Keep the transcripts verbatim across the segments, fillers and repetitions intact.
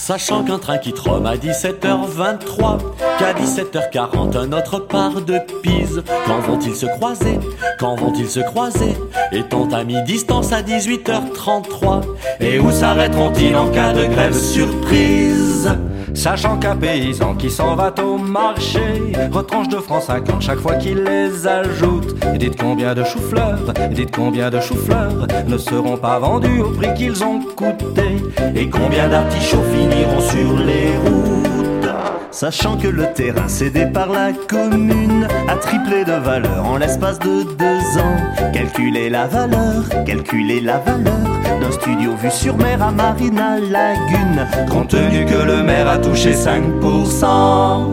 Sachant qu'un train quitte Rome à dix-sept heures vingt-trois, qu'à dix-sept heures quarante un autre part de Pise. Quand vont-ils se croiser? Quand vont-ils se croiser? Étant à mi-distance à dix-huit heures trente-trois. Et où s'arrêteront-ils en cas de grève surprise? Sachant qu'un paysan qui s'en va au marché retranche deux francs cinquante chaque fois qu'il les ajoute. Et dites combien de choux-fleurs, et dites combien de choux-fleurs ne seront pas vendus au prix qu'ils ont coûté. Et combien d'artichauts finiront sur les routes? Sachant que le terrain cédé par la commune a triplé de valeur en l'espace de deux ans. Calculez la valeur, calculez la valeur d'un studio vu sur mer à Marina Lagune, compte tenu que le maire a touché cinq pour cent.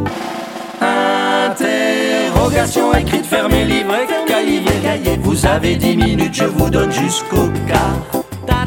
Interrogation écrite, fermée, livrée, cahier, cahier. Vous avez dix minutes, je vous donne jusqu'au quart.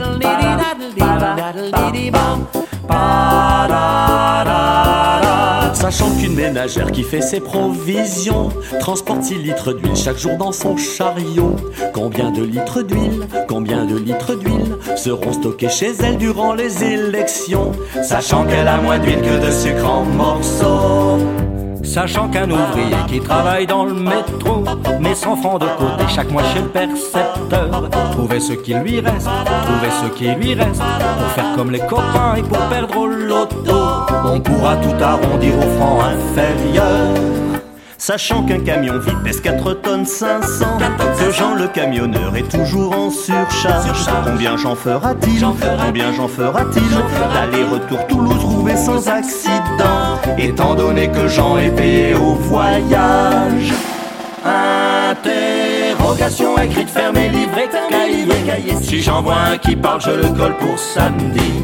Sachant qu'une ménagère qui fait ses provisions transporte six litres d'huile chaque jour dans son chariot. Combien de litres d'huile, combien de litres d'huile seront stockés chez elle durant les élections? Sachant qu'elle a moins d'huile que de sucre en morceaux. Sachant qu'un ouvrier qui travaille dans le métro met cent francs de côté chaque mois chez le percepteur. Trouvez ce qui lui reste, trouvez ce qui lui reste pour faire comme les copains et pour perdre au loto. On pourra tout arrondir au franc inférieur. Sachant qu'un camion vide pèse quatre tonnes cinq cents, que Jean le camionneur est toujours en surcharge. Combien Jean fera-t-il, combien Jean fera-t-il d'aller-retour Toulouse-Roubaix sans accident, étant donné que Jean est payé au voyage? Interrogation écrite, fermée, livrée, cahier, cahier. Si j'en vois un qui parle, je le colle pour samedi.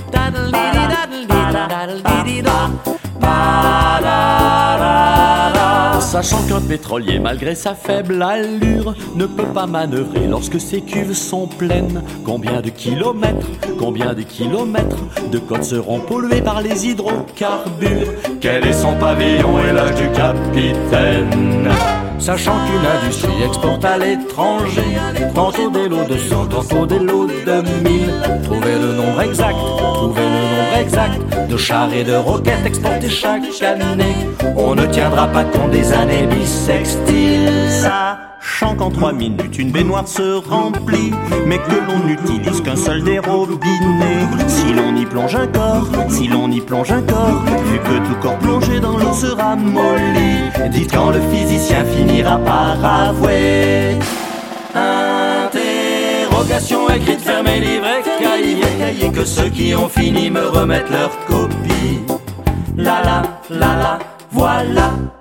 Sachant qu'un pétrolier, malgré sa faible allure, ne peut pas manœuvrer lorsque ses cuves sont pleines. Combien de kilomètres, combien de kilomètres de côtes seront pollués par les hydrocarbures? Quel est son pavillon et l'âge du capitaine? Sachant qu'une industrie exporte à l'étranger tantôt des lots de cent, tantôt des lots de mille. Trouvez le nombre exact, trouvez le nombre exact de chars et de roquettes exportés chaque année. On ne tiendra pas compte des années bissextiles. Sachant qu'en trois minutes une baignoire se remplit, mais que l'on n'utilise qu'un seul des robinets. Si l'on y plonge un corps, si l'on y plonge un corps, vu que tout corps plongé dans l'eau sera molli, dites quand le physicien finira par avouer. Interrogation écrite, fermée, livrée, cahier, cahier. Que ceux qui ont fini me remettent leur copie. La la, la la, voilà.